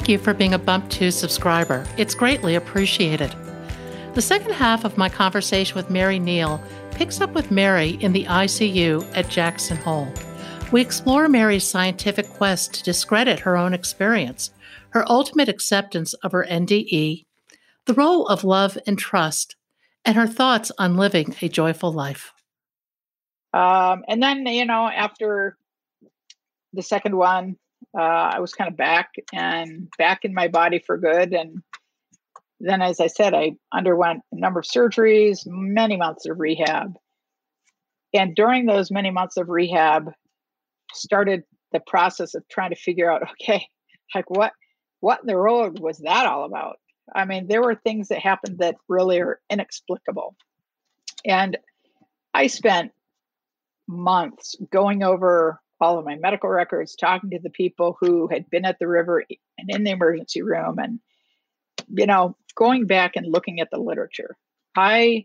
thank you for being a Bump 2 subscriber. It's greatly appreciated. The second half of my conversation with Mary Neal picks up with Mary in the ICU at Jackson Hole. We explore Mary's scientific quest to discredit her own experience, her ultimate acceptance of her NDE, the role of love and trust, and her thoughts on living a joyful life. And then, after the second one, I was kind of back in my body for good. And then, as I said, I underwent a number of surgeries, many months of rehab. And during those many months of rehab, started the process of trying to figure out, okay, like what in the world was that all about? I mean, there were things that happened that really are inexplicable. And I spent months going over all of my medical records, talking to the people who had been at the river and in the emergency room, and, going back and looking at the literature. I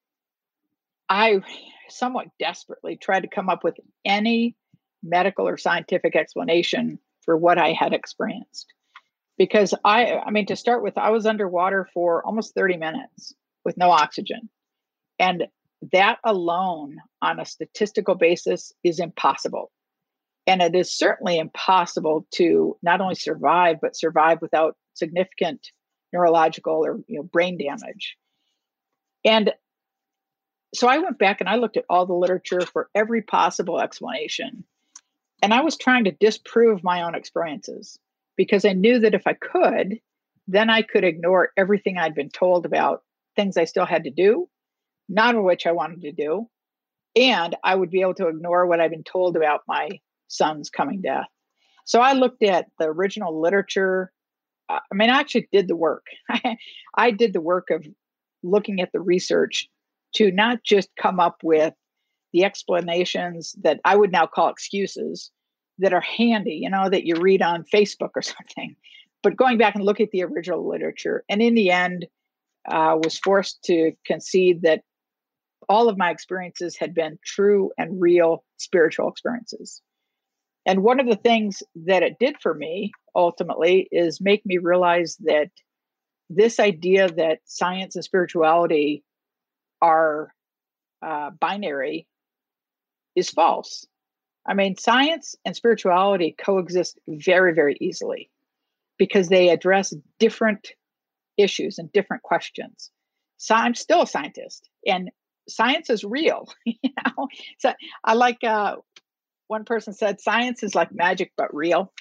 somewhat desperately tried to come up with any medical or scientific explanation for what I had experienced. Because to start with, I was underwater for almost 30 minutes with no oxygen. And that alone on a statistical basis is impossible. And it is certainly impossible to not only survive, but survive without significant neurological or brain damage. And so I went back and I looked at all the literature for every possible explanation. And I was trying to disprove my own experiences because I knew that if I could, then I could ignore everything I'd been told about things I still had to do, none of which I wanted to do. And I would be able to ignore what I'd been told about my son's coming death. So I looked at the original literature. I actually did the work. I did the work of looking at the research to not just come up with the explanations that I would now call excuses that are handy, that you read on Facebook or something, but going back and look at the original literature. And in the end, was forced to concede that all of my experiences had been true and real spiritual experiences. And one of the things that it did for me ultimately is make me realize that this idea that science and spirituality are binary is false. Science and spirituality coexist very, very easily because they address different issues and different questions. So I'm still a scientist, and science is real. So I like one person said, science is like magic, but real.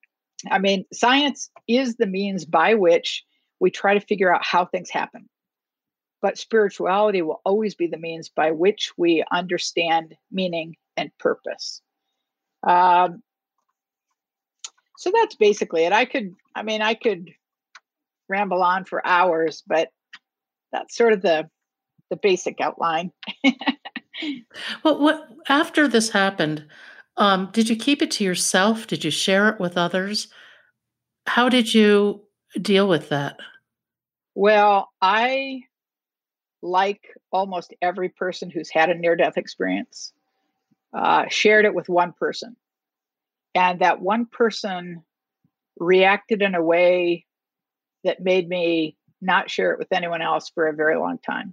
Science is the means by which we try to figure out how things happen. But spirituality will always be the means by which we understand meaning and purpose. So that's basically it. I could ramble on for hours, but that's sort of the basic outline. Well, after this happened, did you keep it to yourself? Did you share it with others? How did you deal with that? Well, I, like almost every person who's had a near-death experience, shared it with one person. And that one person reacted in a way that made me not share it with anyone else for a very long time.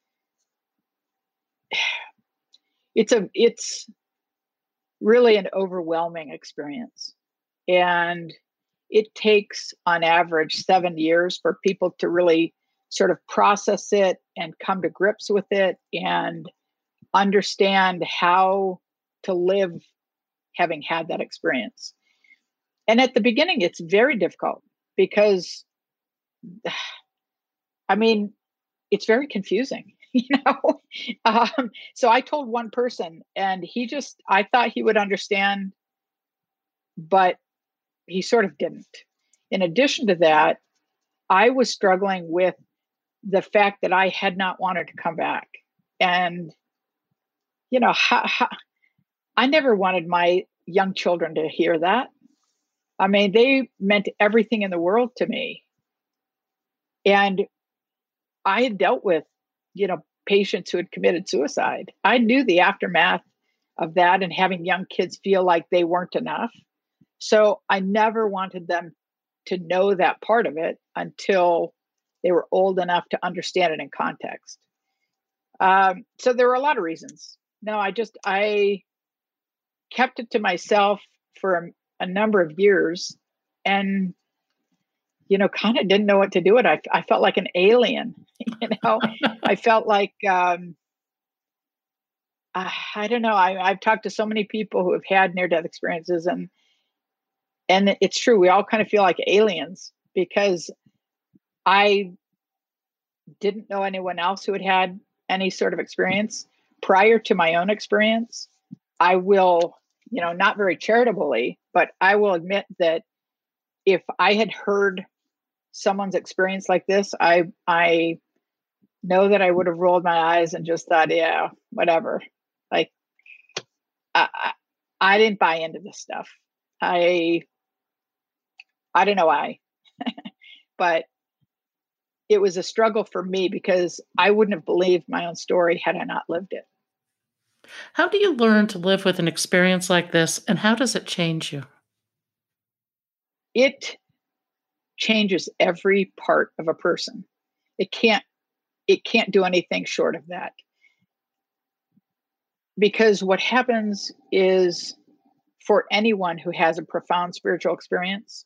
It's really an overwhelming experience. And it takes on average 7 years for people to really sort of process it and come to grips with it and understand how to live having had that experience. And at the beginning, it's very difficult because, it's very confusing, So I told one person and I thought he would understand, but he sort of didn't. In addition to that, I was struggling with the fact that I had not wanted to come back. And, I never wanted my young children to hear that. They meant everything in the world to me. And I had dealt with, patients who had committed suicide. I knew the aftermath of that and having young kids feel like they weren't enough. So I never wanted them to know that part of it until they were old enough to understand it in context. So there were a lot of reasons. No, I kept it to myself for a number of years, and kind of didn't know what to do with it. I felt like an alien. I felt like I don't know. I've talked to so many people who have had near-death experiences, and it's true. We all kind of feel like aliens because I didn't know anyone else who had had any sort of experience prior to my own experience. I will, not very charitably, but I will admit that if I had heard someone's experience like this, I know that I would have rolled my eyes and just thought, yeah, whatever. Like, I didn't buy into this stuff. I don't know why, but it was a struggle for me because I wouldn't have believed my own story had I not lived it. How do you learn to live with an experience like this, and how does it change you? It changes every part of a person. It can't do anything short of that. Because what happens is, for anyone who has a profound spiritual experience,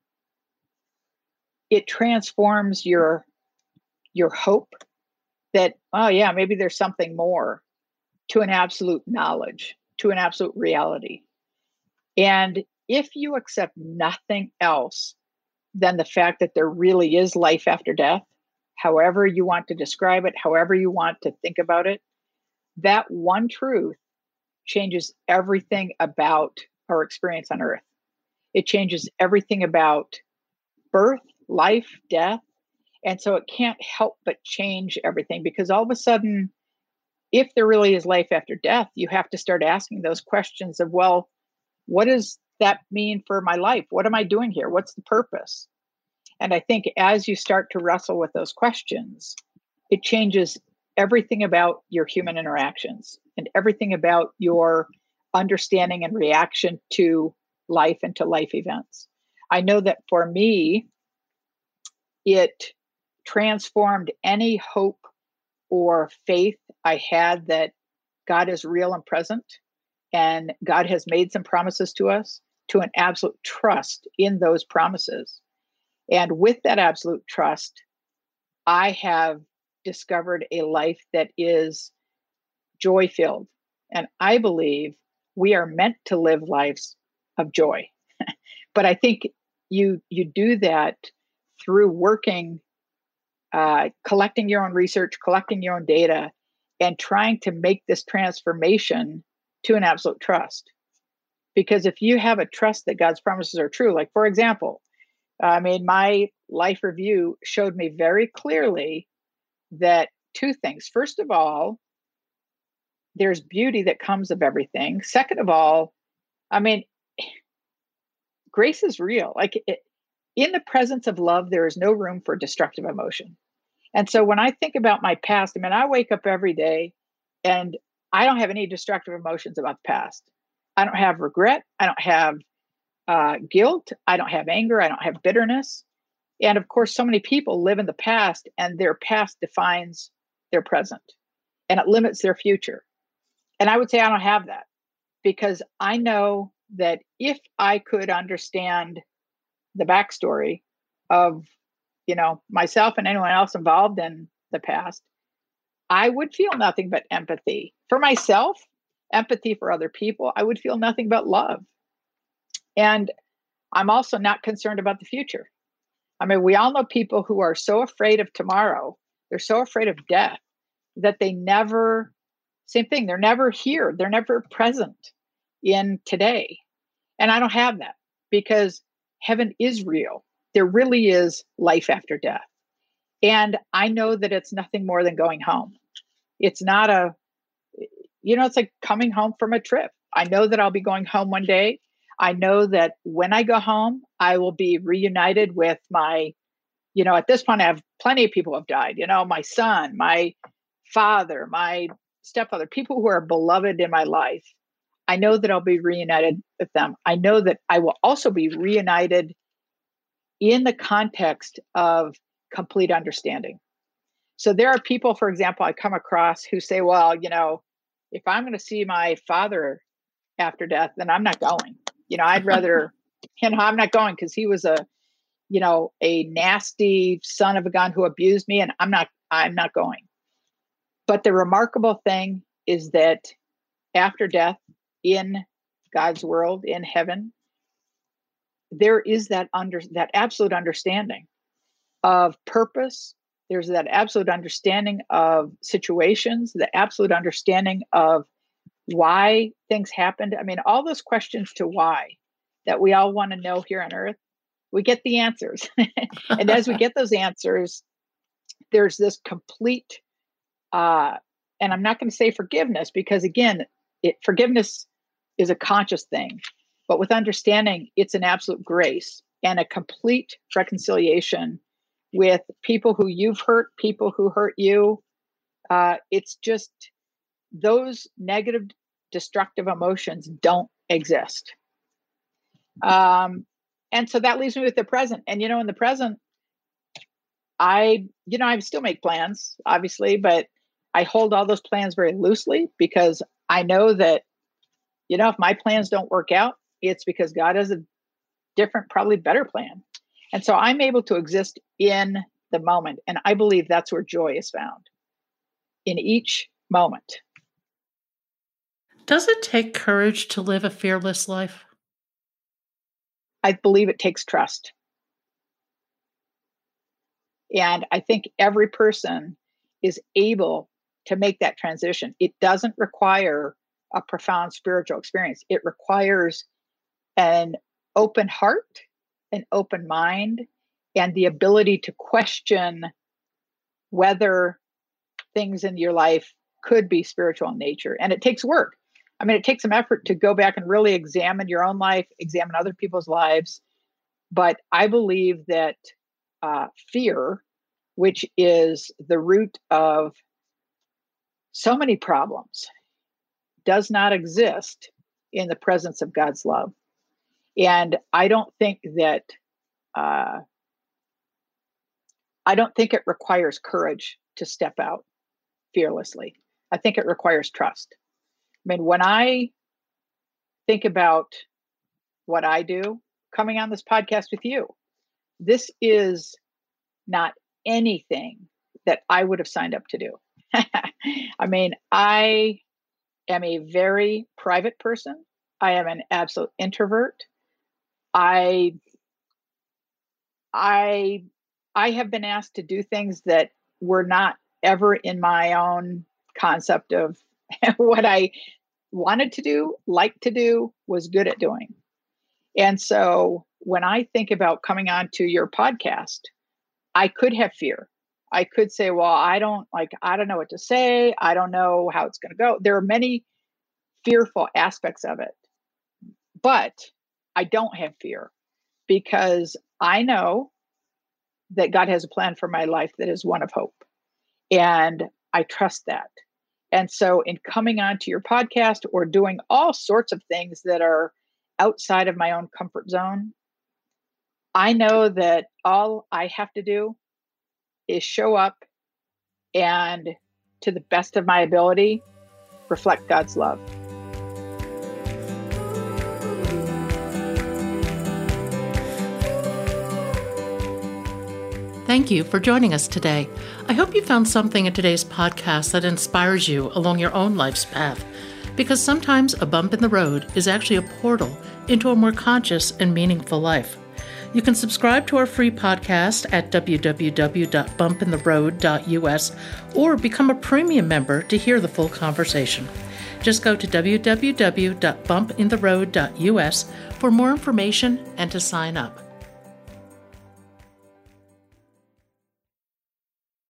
it transforms your hope that, oh yeah, maybe there's something more, to an absolute knowledge, to an absolute reality. And if you accept nothing else than the fact that there really is life after death, however you want to describe it, however you want to think about it, that one truth changes everything about our experience on earth. It changes everything about birth, life, death. And so it can't help but change everything, because all of a sudden, if there really is life after death, you have to start asking those questions of, well, what does that mean for my life? What am I doing here? What's the purpose? And I think as you start to wrestle with those questions, it changes everything about your human interactions and everything about your understanding and reaction to life and to life events. I know that for me, it transformed any hope or faith I had that God is real and present and God has made some promises to us, to an absolute trust in those promises. And with that absolute trust, I have discovered a life that is joy filled. And I believe we are meant to live lives of joy. But I think you do that through working, collecting your own research, collecting your own data, and trying to make this transformation to an absolute trust. Because if you have a trust that God's promises are true, like for example, my life review showed me very clearly that two things. First of all, there's beauty that comes of everything. Second of all, grace is real. In the presence of love, there is no room for destructive emotion. And so when I think about my past, I wake up every day and I don't have any destructive emotions about the past. I don't have regret. I don't have guilt. I don't have anger. I don't have bitterness. And of course, so many people live in the past, and their past defines their present and it limits their future. And I would say I don't have that, because I know that if I could understand the backstory of, myself and anyone else involved in the past, I would feel nothing but empathy for myself, empathy for other people. I would feel nothing but love. And I'm also not concerned about the future. We all know people who are so afraid of tomorrow, they're so afraid of death, that they never, same thing, they're never here. They're never present in today. And I don't have that, because heaven is real. There really is life after death. And I know that it's nothing more than going home. It's not it's like coming home from a trip. I know that I'll be going home one day. I know that when I go home, I will be reunited with my, at this point, I have plenty of people who have died, my son, my father, my stepfather, people who are beloved in my life. I know that I'll be reunited with them. I know that I will also be reunited in the context of complete understanding. So there are people, for example, I come across who say, well, if I'm going to see my father after death, then I'm not going. I'd rather, I'm not going because he was a nasty son of a gun who abused me, and I'm not going. But the remarkable thing is that after death, in God's world, in heaven, there is that absolute understanding of purpose. There's that absolute understanding of situations, the absolute understanding of why things happened. I mean, all those questions to why that we all want to know here on earth, we get the answers. And as we get those answers, there's this complete, and I'm not going to say forgiveness, because again, forgiveness is a conscious thing. But with understanding, it's an absolute grace and a complete reconciliation with people who you've hurt, people who hurt you. It's just those negative, destructive emotions don't exist. And so that leaves me with the present. And, in the present, I still make plans, obviously, but I hold all those plans very loosely because I know that, if my plans don't work out, it's because God has a different, probably better plan. And so I'm able to exist in the moment. And I believe that's where joy is found, in each moment. Does it take courage to live a fearless life? I believe it takes trust. And I think every person is able to make that transition. It doesn't require a profound spiritual experience. It requires an open heart, an open mind, and the ability to question whether things in your life could be spiritual in nature. And it takes work. I mean, it takes some effort to go back and really examine your own life, examine other people's lives. But I believe that fear, which is the root of so many problems, does not exist in the presence of God's love. And I don't think that it requires courage to step out fearlessly. I think it requires trust. I mean, when I think about what I do, coming on this podcast with you, this is not anything that I would have signed up to do. I mean, I am a very private person. I am an absolute introvert. I have been asked to do things that were not ever in my own concept of what I wanted to do, liked to do, was good at doing. And so when I think about coming on to your podcast, I could have fear. I could say, well, I don't know what to say. I don't know how it's going to go. There are many fearful aspects of it, but I don't have fear because I know that God has a plan for my life that is one of hope. And I trust that. And so in coming on to your podcast or doing all sorts of things that are outside of my own comfort zone, I know that all I have to do is show up and, to the best of my ability, reflect God's love. Thank you for joining us today. I hope you found something in today's podcast that inspires you along your own life's path, because sometimes a bump in the road is actually a portal into a more conscious and meaningful life. You can subscribe to our free podcast at www.bumpintheroad.us or become a premium member to hear the full conversation. Just go to www.bumpintheroad.us for more information and to sign up.